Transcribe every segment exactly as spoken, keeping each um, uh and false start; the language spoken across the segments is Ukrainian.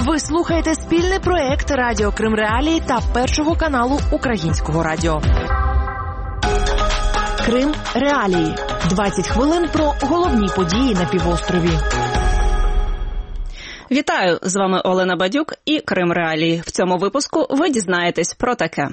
Ви слухаєте спільний проект Радіо Крим Реалії та Першого каналу Українського радіо. Крим Реалії. двадцять хвилин про головні події на півострові. Вітаю! З вами Олена Бадюк і Крим Реалії. В цьому випуску ви дізнаєтесь про таке.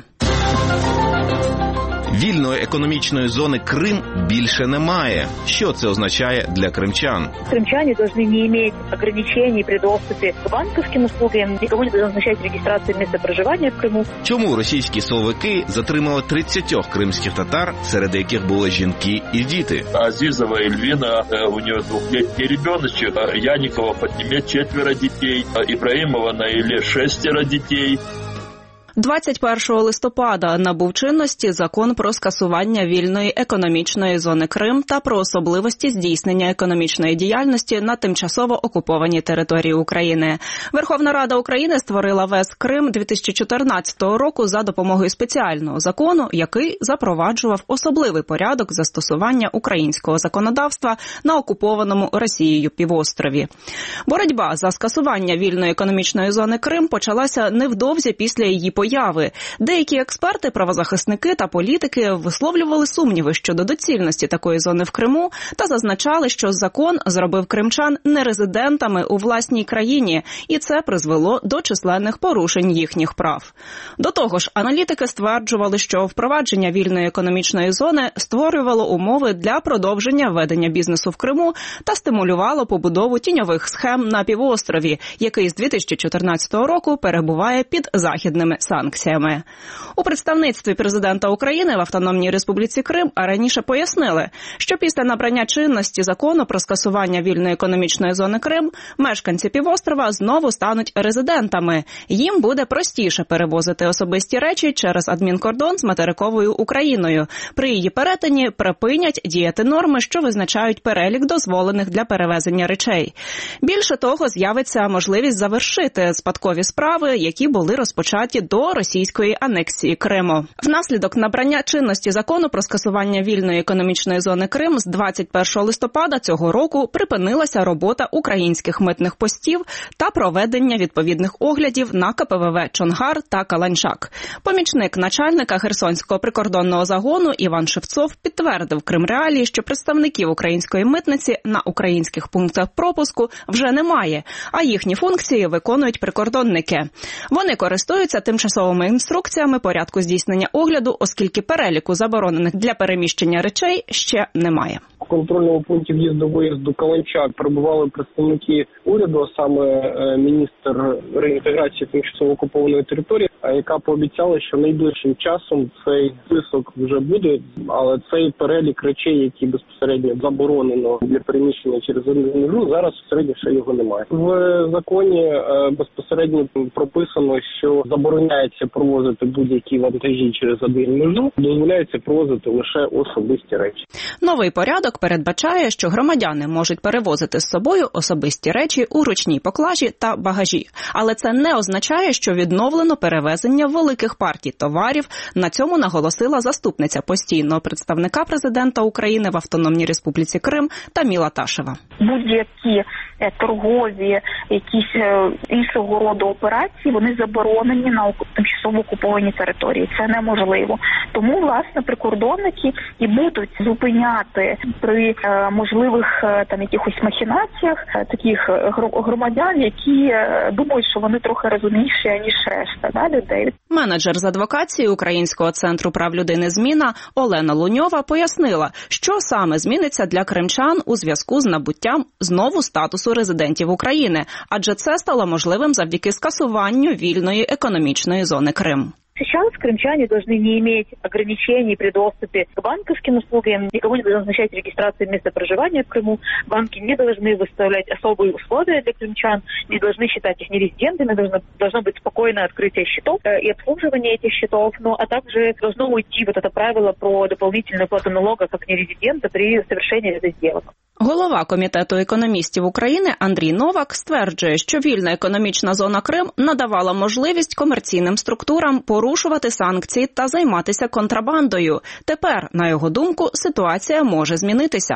Вільної економічної зони Крим більше немає. Що це означає для кримчан? Крымчане должны не иметь ограничений при доступе к банковским услугам, никого не должно означать регистрацию места проживания в Крыму. Чому російські силовики затримали тридцять кримських татар, серед яких були жінки і діти? Азизова Эльвина, у нее двухлетний ребеночек, Яникова Фатиме четверо детей, Ибраимова Наиле шестеро детей. двадцять першого листопада набув чинності Закон про скасування вільної економічної зони Крим та про особливості здійснення економічної діяльності на тимчасово окупованій території України. Верховна Рада України створила ВЕС Крим дві тисячі чотирнадцятого року за допомогою спеціального закону, який запроваджував особливий порядок застосування українського законодавства на окупованому Росією півострові. Боротьба за скасування вільної економічної зони Крим почалася невдовзі після її появи. Деякі експерти, правозахисники та політики висловлювали сумніви щодо доцільності такої зони в Криму та зазначали, що закон зробив кримчан нерезидентами у власній країні, і це призвело до численних порушень їхніх прав. До того ж, аналітики стверджували, що впровадження вільної економічної зони створювало умови для продовження ведення бізнесу в Криму та стимулювало побудову тіньових схем на півострові, який з дві тисячі чотирнадцятого року перебуває під західними санкціями. У представництві президента України в Автономній Республіці Крим раніше пояснили, що після набрання чинності закону про скасування вільної економічної зони Крим мешканці півострова знову стануть резидентами. Їм буде простіше перевозити особисті речі через адмінкордон з материковою Україною. При її перетині припинять діяти норми, що визначають перелік дозволених для перевезення речей. Більше того, з'явиться можливість завершити спадкові справи, які були розпочаті до російської анексії Криму. Внаслідок набрання чинності закону про скасування вільної економічної зони Крим з двадцять першого листопада цього року припинилася робота українських митних постів та проведення відповідних оглядів на ка пе ве ве Чонгар та Каланчак. Помічник начальника Херсонського прикордонного загону Іван Шевцов підтвердив Крим Реалії, що представників української митниці на українських пунктах пропуску вже немає, а їхні функції виконують прикордонники. Вони користуються тимчасовими інструкціями порядку здійснення огляду, оскільки переліку заборонених для переміщення речей ще немає. У контрольному пункті в'їзду-виїзду Каланчак перебували представники уряду, а саме міністр реінтеграції тимчасово окупованої території, яка пообіцяла, що найближчим часом цей список вже буде, але цей перелік речей, які безпосередньо заборонено для переміщення через межу, зараз всередині ще його немає. В законі безпосередньо прописано, що забороняється провозити будь-які вантажі через адмінмежу, дозволяється провозити лише особисті речі. Новий порядок передбачає, що громадяни можуть перевозити з собою особисті речі у ручній поклажі та багажі. Але це не означає, що відновлено перевезення великих партій товарів. На цьому наголосила заступниця постійного представника президента України в Автономній Республіці Крим Таміла Ташева. Будь-які торгові, якісь іншого роду операції, вони заборонені на тимчасово окупованій території. Це неможливо. Тому, власне, прикордонники і будуть зупиняти при е, можливих е, там якихось махінаціях е, таких громадян, які е, думають, що вони трохи розумніші, ніж решта, да, людей. Менеджер з адвокації Українського центру прав людини «Зміна» Олена Луньова пояснила, що саме зміниться для кримчан у зв'язку з набуттям знову статусу резидентів України, адже це стало можливим завдяки скасуванню вільної економічної зони Крим. Сейчас крымчане должны не иметь ограничений при доступе к банковским услугам, никого не должно означать регистрацию места проживания в Крыму, банки не должны выставлять особые условия для крымчан, не должны считать их нерезидентами, должно, должно быть спокойное открытие счетов и обслуживание этих счетов, ну а также должно уйти вот это правило про дополнительную плату налога как нерезидента при совершении этой сделок. Голова Комітету економістів України Андрій Новак стверджує, що вільна економічна зона Крим надавала можливість комерційним структурам порушувати санкції та займатися контрабандою. Тепер, на його думку, ситуація може змінитися.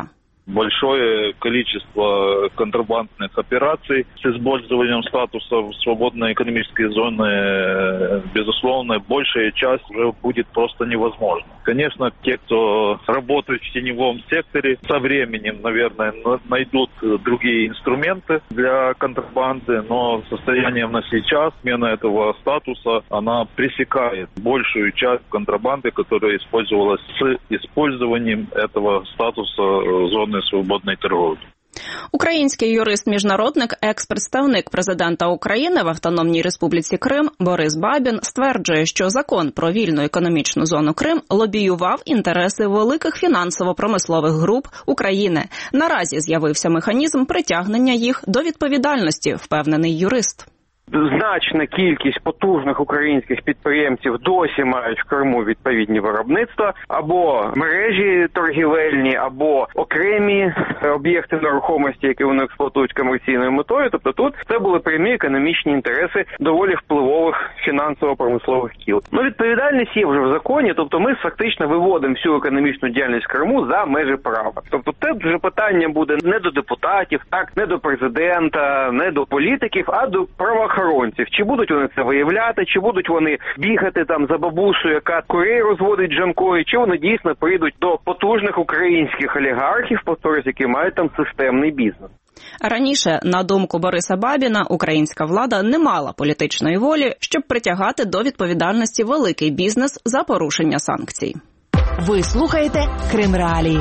большое количество контрабандных операций с использованием статуса в свободной экономической зоны, безусловно, большая часть уже будет просто невозможна. Конечно, те, кто работает в теневом секторе, со временем, наверное, найдут другие инструменты для контрабанды, но состоянием на сейчас смена этого статуса, она пресекает большую часть контрабанды, которая использовалась с использованием этого статуса зони свободної торговлі. Український юрист-міжнародник, екс-представник президента України в Автономній Республіці Крим Борис Бабін стверджує, що закон про вільну економічну зону Крим лобіював інтереси великих фінансово-промислових груп України. Наразі з'явився механізм притягнення їх до відповідальності, впевнений юрист. Значна кількість потужних українських підприємців досі мають в Криму відповідні виробництва, або мережі торгівельні, або окремі об'єкти нерухомості, які вони експлуатують комерційною метою. Тобто тут це були прямі економічні інтереси доволі впливових фінансово-промислових кіл. Ну, відповідальність є вже в законі, тобто ми фактично виводимо всю економічну діяльність Криму за межі права. Тобто це вже питання буде не до депутатів, так, не до президента, не до політиків, а до правоохоронців. Чи будуть вони це виявляти, чи будуть вони бігати там за бабусею, яка курей розводить джанкою, чи вони дійсно прийдуть до потужних українських олігархів, повторюсь, які мають там системний бізнес. Раніше, на думку Бориса Бабіна, українська влада не мала політичної волі, щоб притягати до відповідальності великий бізнес за порушення санкцій. Ви слухаєте Крим Реалії.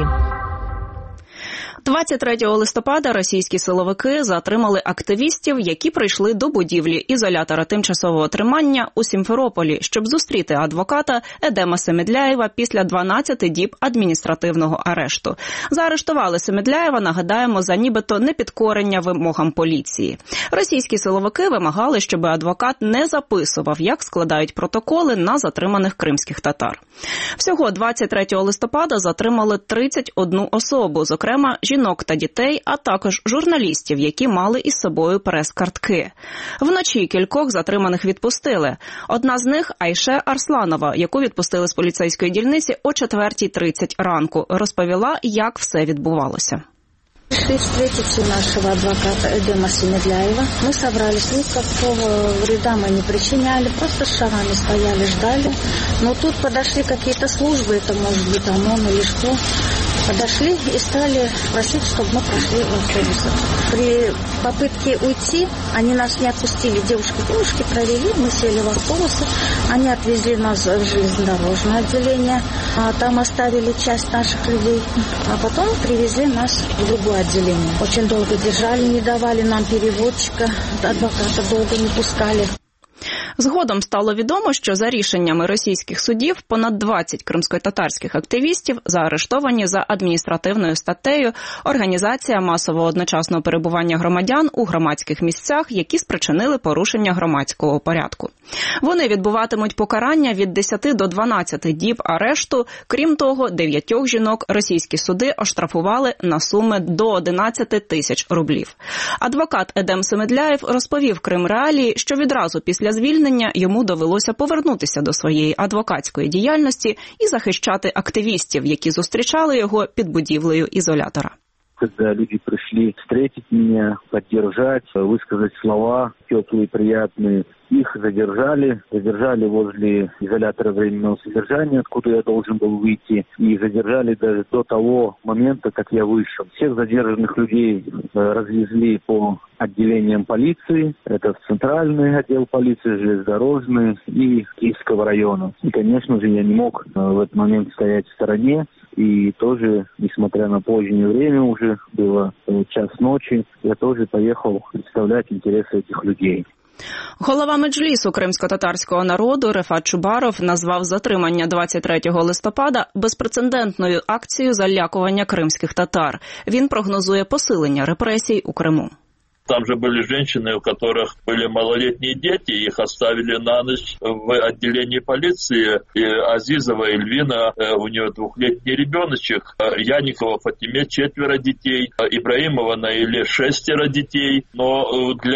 двадцять третього листопада російські силовики затримали активістів, які прийшли до будівлі ізолятора тимчасового тримання у Сімферополі, щоб зустріти адвоката Едема Семедляєва після дванадцяти діб адміністративного арешту. Заарештували Семедляєва, нагадаємо, за нібито непідкорення вимогам поліції. Російські силовики вимагали, щоб адвокат не записував, як складають протоколи на затриманих кримських татар. Всього двадцять третього листопада затримали тридцять одну особу, зокрема жінок та дітей, а також журналістів, які мали із собою прес-картки. Вночі кількох затриманих відпустили. Одна з них – Айше Арсланова, яку відпустили з поліцейської дільниці о четвертій тридцять ранку. Розповіла, як все відбувалося. Пришли встретить нашего адвоката Эдема Семедляева. Мы собрались, никакого вреда мы не причиняли, просто с шагами стояли, ждали. Но тут подошли какие-то службы, это может быть ОМОН или что. Подошли и стали просить, чтобы мы прошли в автобус. При попытке уйти они нас не отпустили. Девушки, девушки провели, мы сели в автобусы. Они отвезли нас в железнодорожное отделение. А там оставили часть наших людей. А потом привезли нас в другое отделение. Очень долго держали, не давали нам переводчика. Адвоката долго не пускали. Згодом стало відомо, що за рішеннями російських судів понад двадцять кримськотатарських активістів заарештовані за адміністративною статтею «Організація масового одночасного перебування громадян у громадських місцях, які спричинили порушення громадського порядку». Вони відбуватимуть покарання від десяти до дванадцяти діб арешту. Крім того, дев'ятьох жінок російські суди оштрафували на суми до одинадцяти тисяч рублів. Адвокат Едем Семедляєв розповів Крим Реалії, що відразу після звільнення йому довелося повернутися до своєї адвокатської діяльності і захищати активістів, які зустрічали його під будівлею ізолятора. Когда люди пришли встретить меня, поддержать, высказать слова теплые, приятные, их задержали, задержали возле изолятора временного содержания, откуда я должен был выйти, и задержали даже до того момента, как я вышел. Всех задержанных людей развезли по отделениям полиции, это в центральный отдел полиции, железнодорожный и Киевского района. И, конечно же, я не мог в этот момент стоять в стороне, и тоже, несмотря на позднее время, уже было час ночи, я тоже поехал представлять интересы этих людей. Голова Меджлісу кримсько-татарського народу Рефат Чубаров назвав затримання двадцять третього листопада безпрецедентною акцією залякування кримських татар. Він прогнозує посилення репресій у Криму. Там же были женщины, у которых были малолетние дети, их оставили на ночь в отделении полиции. И Азизова Эльвина, у нее двухлетний ребеночек, Яникова Фатиме четверо детей, Ибраимова Наиле шестеро детей. Но для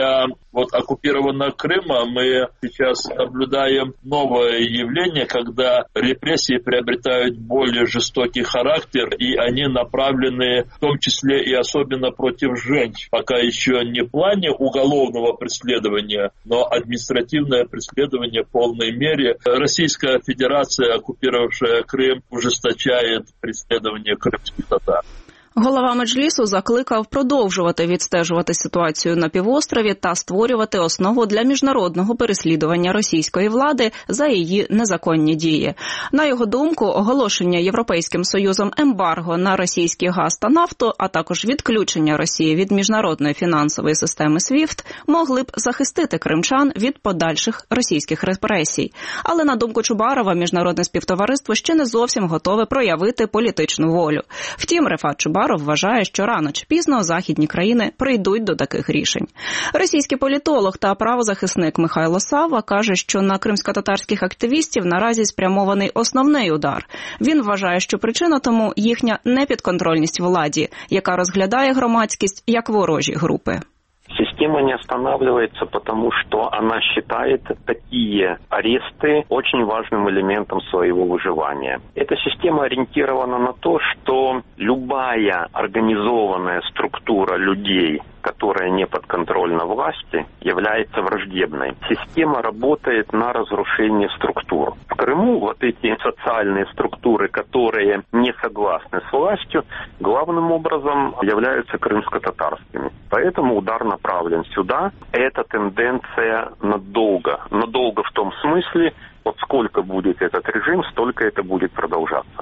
вот оккупированного Крыма мы сейчас наблюдаем новое явление, когда репрессии приобретают более жестокий характер, и они направлены в том числе и особенно против женщин. Пока еще не в плане уголовного преследования, но административное преследование в полной мере. Российская Федерация, оккупировавшая Крым, ужесточает преследование крымских татар. Голова Меджлісу закликав продовжувати відстежувати ситуацію на півострові та створювати основу для міжнародного переслідування російської влади за її незаконні дії. На його думку, оголошення Європейським Союзом ембарго на російський газ та нафту, а також відключення Росії від міжнародної фінансової системи свіфт могли б захистити кримчан від подальших російських репресій. Але, на думку Чубарова, міжнародне співтовариство ще не зовсім готове проявити політичну волю. Втім, Рефат Чубаров вважає, що рано чи пізно західні країни прийдуть до таких рішень. Російський політолог та правозахисник Михайло Савва каже, що на кримськотатарських активістів наразі спрямований основний удар. Він вважає, що причина тому їхня непідконтрольність владі, яка розглядає громадськість як ворожі групи. Система не останавливается, потому что она считает такие аресты очень важным элементом своего выживания. Эта система ориентирована на то, что любая организованная структура людей, которая не подконтрольна власти, является враждебной. Система работает на разрушение структур. В Крыму вот эти социальные структуры, которые не согласны с властью, главным образом являются крымско-татарскими. Поэтому удар направлен сюда. Эта тенденция надолго. Надолго в том смысле, вот сколько будет этот режим, столько это будет продолжаться.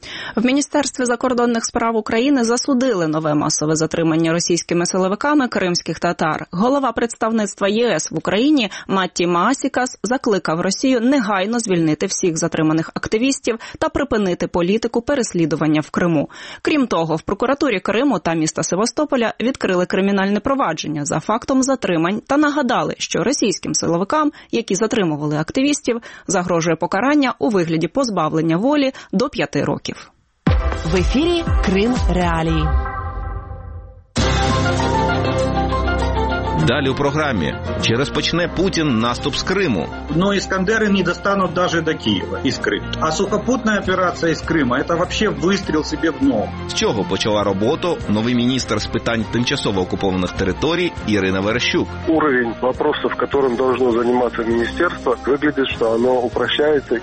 В Міністерстві закордонних справ України засудили нове масове затримання російськими силовиками кримських татар. Голова представництва ЄС в Україні Матті Маасікас закликав Росію негайно звільнити всіх затриманих активістів та припинити політику переслідування в Криму. Крім того, в прокуратурі Криму та міста Севастополя відкрили кримінальне провадження за фактом затримань та нагадали, що російським силовикам, які затримували активістів, загрожує покарання у вигляді позбавлення волі до п'яти років. В ефірі Крим Реалії. Далі у програмі. Чи розпочне Путін наступ з Криму? Но Искандеры не достанут даже до Киева из Крыма. А сухопутная операция из Крыма – это вообще выстрел себе в ногу. З чого почала роботу новий міністр з питань тимчасово окупованих територій Ірина Верещук? Уровень вопросов, которым должно заниматься министерство, выглядит, что оно упрощается.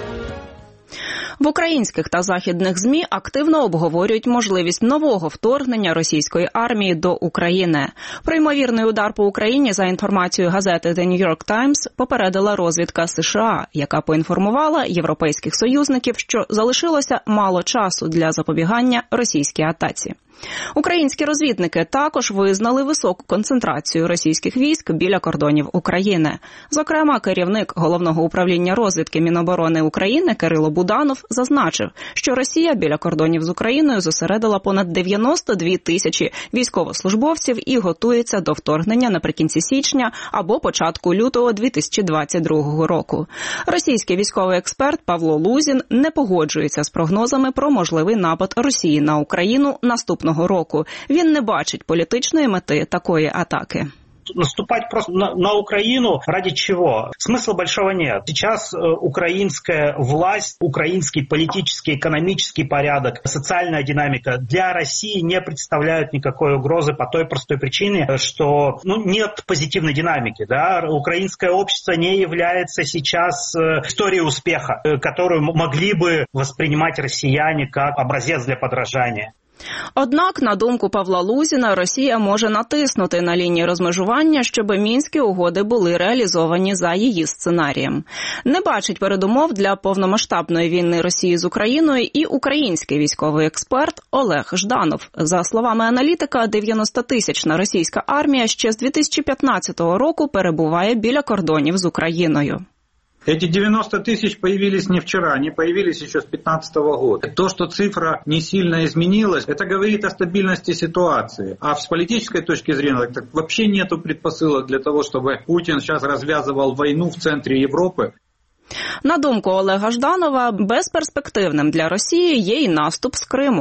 В українських та західних ЗМІ активно обговорюють можливість нового вторгнення російської армії до України. Про ймовірний удар по Україні, за інформацією газети The New York Times, попередила розвідка США, яка поінформувала європейських союзників, що залишилося мало часу для запобігання російській атаці. Українські розвідники також визнали високу концентрацію російських військ біля кордонів України. Зокрема, керівник Головного управління розвідки Міноборони України Кирило Буданов зазначив, що Росія біля кордонів з Україною зосередила понад дев'яносто дві тисячі військовослужбовців і готується до вторгнення наприкінці січня або початку лютого дві тисячі двадцять другого року. Російський військовий експерт Павло Лузін не погоджується з прогнозами про можливий напад Росії на Україну наступного року. Він не бачить політичної мети такої атаки. Наступать просто на, на Украину ради чего? Смысла большого нет. Сейчас э, украинская власть, украинский политический, экономический порядок, социальная динамика для России не представляют никакой угрозы по той простой причине, что ну, нет позитивной динамики. Да? Украинское общество не является сейчас э, историей успеха, э, которую могли бы воспринимать россияне как образец для подражания. Однак, на думку Павла Лузіна, Росія може натиснути на лінії розмежування, щоб мінські угоди були реалізовані за її сценарієм. Не бачить передумов для повномасштабної війни Росії з Україною і український військовий експерт Олег Жданов. За словами аналітика, дев'яностотисячна російська армія ще з дві тисячі п'ятнадцятого року перебуває біля кордонів з Україною. Эти девяносто тысяч появились не вчера, они появились еще с пятнадцатого года. То, что цифра не сильно изменилась, это говорит о стабильности ситуации. А с политической точки зрения так вообще нету предпосылок для того, чтобы Путин сейчас развязывал войну в центре Европы. На думку Олега Жданова, безперспективним для Росії є і наступ з Криму.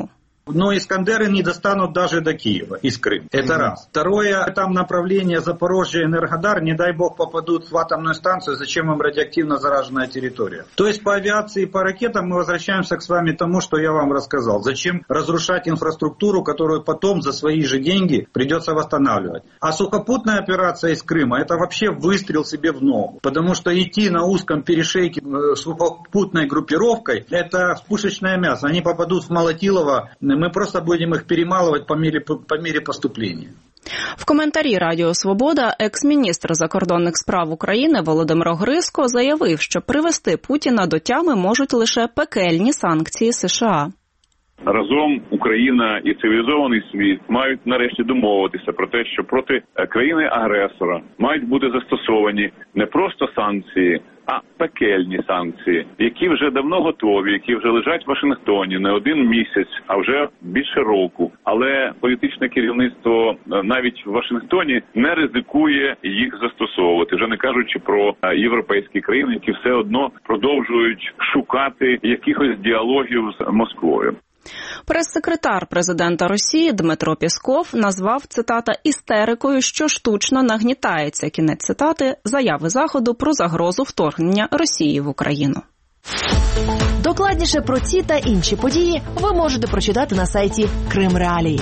Но «Искандеры» не достанут даже до Киева из Крыма. Это mm-hmm. раз. Второе, там направление Запорожье, Энергодар, не дай бог попадут в атомную станцию, зачем им радиоактивно зараженная территория. То есть по авиации и по ракетам мы возвращаемся к с вами тому, что я вам рассказал. Зачем разрушать инфраструктуру, которую потом за свои же деньги придется восстанавливать. А сухопутная операция из Крыма, это вообще выстрел себе в ногу. Потому что идти на узком перешейке сухопутной группировкой, это пушечное мясо. Они попадут в Молотилово, мы просто будем их перемалывать по мере, по мере поступления. В коментарі Радіо Свобода екс-міністр закордонних справ України Володимир Огриско заявив, що привести Путіна до тями можуть лише пекельні санкції США. Разом Україна і цивілізований світ мають нарешті домовитися про те, що проти країни-агресора мають бути застосовані не просто санкції, а пекельні санкції, які вже давно готові, які вже лежать в Вашингтоні не один місяць, а вже більше року. Але політичне керівництво навіть в Вашингтоні не ризикує їх застосовувати, вже не кажучи про європейські країни, які все одно продовжують шукати якихось діалогів з Москвою. Прес-секретар президента Росії Дмитро Пєсков назвав, цитата, «істерикою, що штучно нагнітається», кінець цитати, заяви Заходу про загрозу вторгнення Росії в Україну. Докладніше про ці та інші події ви можете прочитати на сайті Крим Реалії.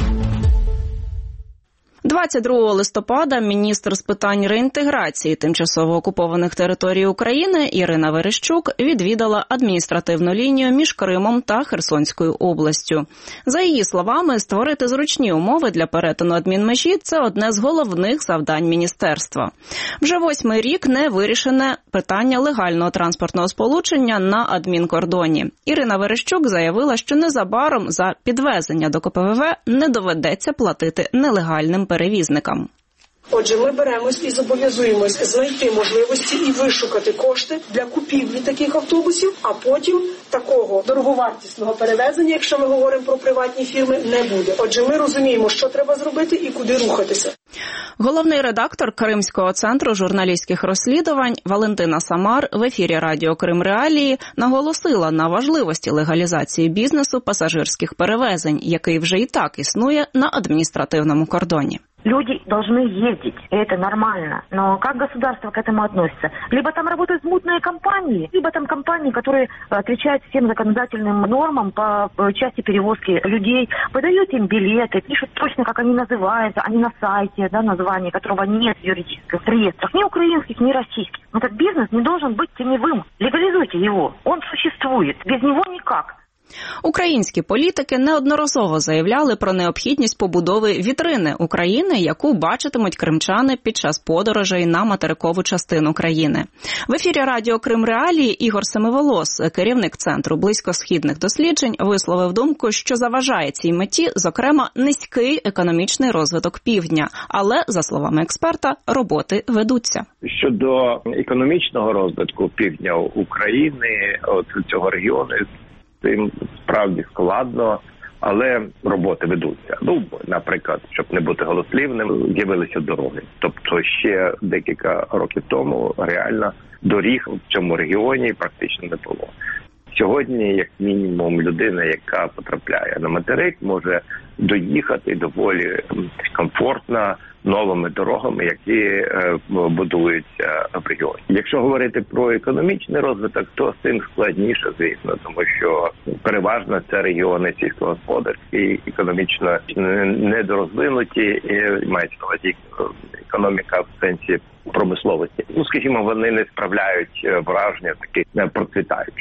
двадцять другого листопада міністр з питань реінтеграції тимчасово окупованих територій України Ірина Верещук відвідала адміністративну лінію між Кримом та Херсонською областю. За її словами, створити зручні умови для перетину адмінмежі – це одне з головних завдань міністерства. Вже восьмий рік не вирішене питання легального транспортного сполучення на адмінкордоні. Ірина Верещук заявила, що незабаром за підвезення до Ка Пе Ве Ве не доведеться платити нелегальним перевізникам. перевізникам. Отже, ми беремось і зобов'язуємось знайти можливості і вишукати кошти для купівлі таких автобусів, а потім такого дороговартісного перевезення, якщо ми говоримо про приватні фірми, не буде. Отже, ми розуміємо, що треба зробити і куди рухатися. Головний редактор Кримського центру журналістських розслідувань Валентина Самар в ефірі Радіо Крим Реалії наголосила на важливості легалізації бізнесу пасажирських перевезень, який вже і так існує на адміністративному кордоні. Люди должны ездить, и это нормально. Но как государство к этому относится? Либо там работают мутные компании, либо там компании, которые отвечают всем законодательным нормам по части перевозки людей, выдают им билеты, пишут точно, как они называются, они на сайте, да, название которого нет в юридических реестрах, ни украинских, ни российских. Этот бизнес не должен быть теневым. Легализуйте его. Он существует. Без него никак. Українські політики неодноразово заявляли про необхідність побудови вітрини України, яку бачитимуть кримчани під час подорожей на материкову частину країни. В ефірі Радіо Крим Реалії Ігор Семиволос, керівник Центру близькосхідних досліджень, висловив думку, що заважає цій меті, зокрема, низький економічний розвиток півдня. Але, за словами експерта, роботи ведуться. Щодо економічного розвитку півдня України, от цього регіону, цим справді складно, але роботи ведуться. Ну, наприклад, щоб не бути голослівним, з'явилися дороги. Тобто ще декілька років тому реально доріг в цьому регіоні практично не було. Сьогодні, як мінімум, людина, яка потрапляє на материк, може доїхати доволі комфортно новими дорогами, які е, будуються в регіоні. Якщо говорити про економічний розвиток, то з цим складніше, звісно, тому що переважно це регіони сільськогосподарські, економічно недорозвинуті, і мається на увазі економіка в сенсі промисловості. Ну, скажімо, вони не справляють враження таких процвітаючих.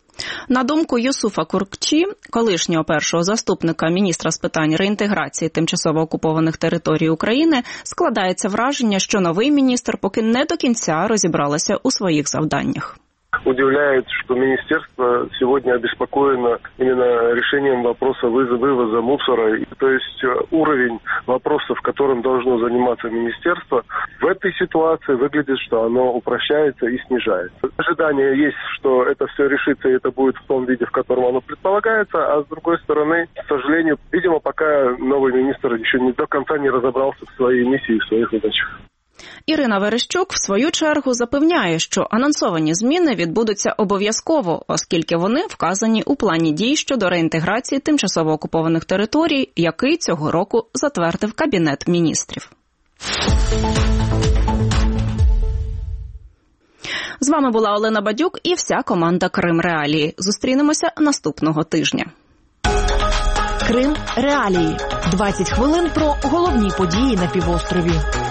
На думку Юсуфа Куркчі, колишнього першого заступника міністра з питань реінтеграції тимчасово окупованих територій України, складається враження, що новий міністр поки не до кінця розібралася у своїх завданнях. Удивляет, что министерство сегодня обеспокоено именно решением вопроса вывоза мусора. То есть уровень вопросов, которым должно заниматься министерство, в этой ситуации выглядит, что оно упрощается и снижается. Ожидание есть, что это все решится и это будет в том виде, в котором оно предполагается, а с другой стороны, к сожалению, видимо, пока новый министр еще не до конца не разобрался в своей миссии и в своих задачах. Ірина Верещук, в свою чергу, запевняє, що анонсовані зміни відбудуться обов'язково, оскільки вони вказані у плані дій щодо реінтеграції тимчасово окупованих територій, який цього року затвердив Кабінет міністрів. З вами була Олена Бадюк і вся команда Крим Реалії. Зустрінемося наступного тижня. Крим Реалії. двадцять хвилин про головні події на півострові.